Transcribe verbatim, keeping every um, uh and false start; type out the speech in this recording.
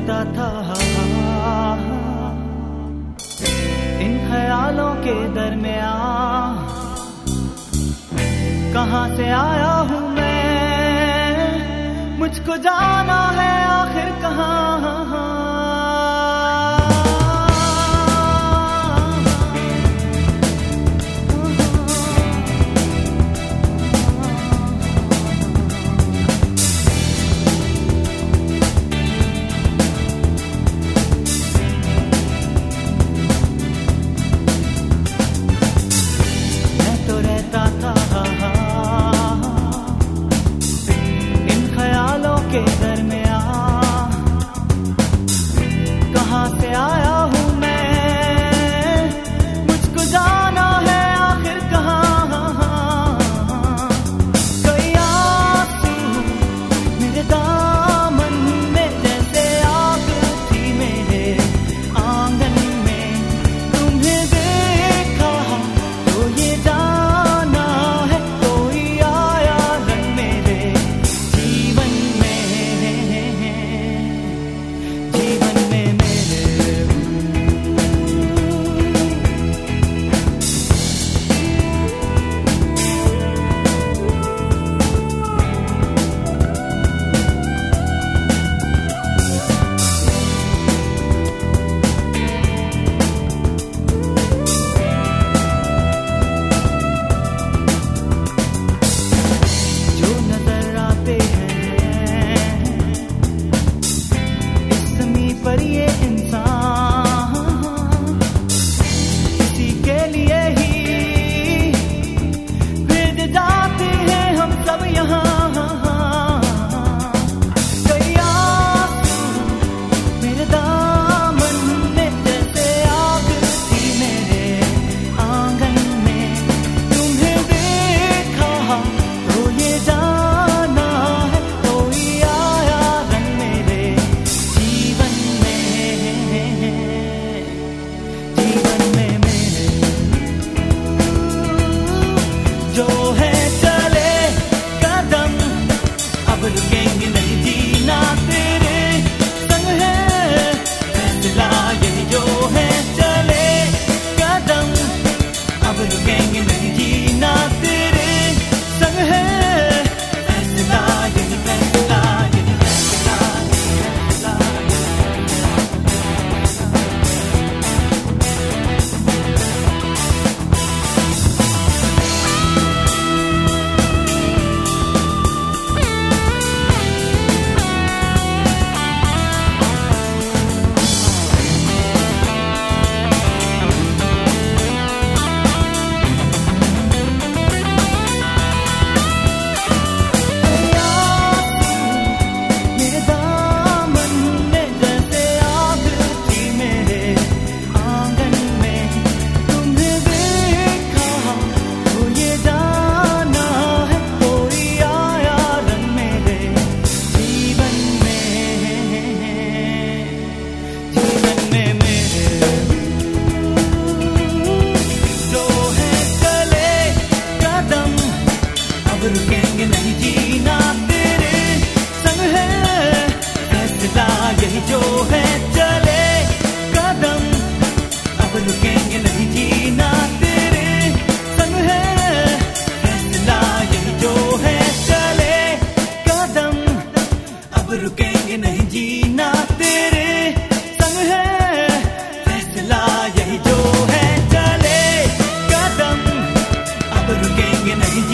रहता था इन ख्यालों के दरमियां, कहाँ से आया हूँ मैं, मुझको जाना है आखिर कहाँ। के दरमियां कहाँ से आया हूँ मैं, मुझको जाना है आखिर कहाँ। कोई आंसू मेरे दामन में जैसे आग थी मेरे आंगन में, तुम्हें देखा तो ये जाना है कोई आया रंग मेरे जीवन में। पर ये इंसान किसी के लिए ही भेज जाते हैं हम सब यहाँ। कई आंसू मेरे दामन में जैसे आग थी मेरे आंगन में, तुम्हें देखा तो ये जाना है कोई आया रंग मेरे जीवन जीवन में मेरे। जो है चले कदम अब रुकेंगे नहीं, जीना तेरे संग है फैसला यही। जो है चले कदम अब रुकेंगे नहीं, जीना तेरे संग है फैसला यही, फैसला यही, फैसला रुकेंगे नहीं, जीना तेरे संग है फैसला यही। जो है चले कदम अब रुकेंगे नहीं, जीना तेरे संग है फैसला यही। जो है चले कदम अब रुकेंगे नहीं, जीना तेरे संग है फैसला यही। जो है चले कदम अब रुकेंगे नहीं।